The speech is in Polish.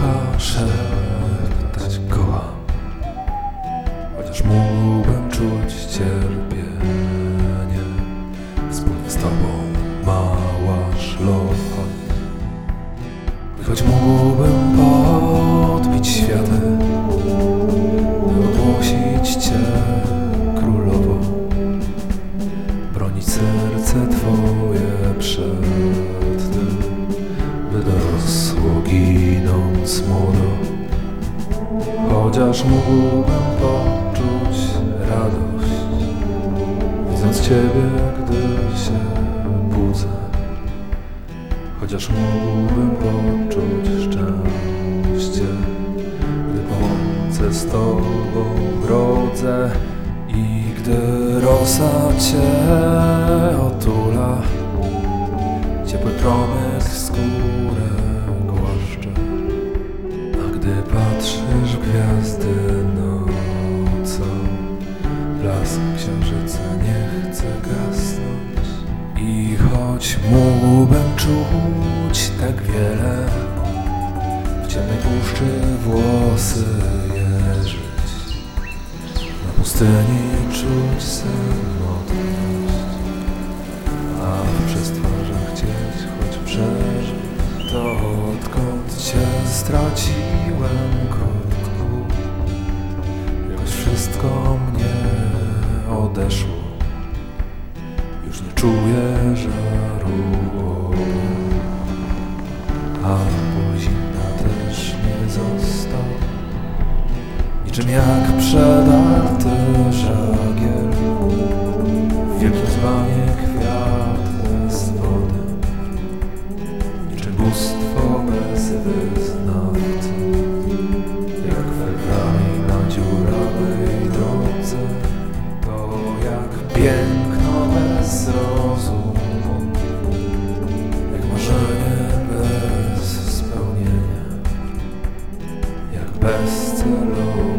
ucha szeptać kocham, chociaż mógłbym czuć cierpienie. Wspólnie z tobą mała szlocha, choć mógłbym podbić światy, by ogłosić cię królową, bronić serce twoje przed tym, by dorosło ginąc młodo. Chociaż mógłbym poczuć radość, widząc ciebie, gdy się budzę. Chociaż mógłbym poczuć szczęście, gdy po łące z tobą brodzę. I gdy rosa cię otula, ciepły promyk skórę głaszcze. A gdy patrzysz w gwiazdy nocą, blask księżyca nie chce gasnąć. I choć mógłbym czuć tak wiele, w ciemnej puszczy włosy jeżyć, na pustyni czuć samotność, a w przestworzach chcieć choć przeżyć. To odkąd cię straciłem, kotku, jakoś wszystko mnie odeszło. Już nie czuję żaru ognia, a ból zimna też nie został. Niczym jak przedarty żagiel, w wielkim dzbanie kwiat z wody. Niczym bóstwo bez wyznawcy, jak Ferrari na dziurawej drodze. To jak piękno bez rozumu, jak marzenie bez spełnienia, jak bezcelowe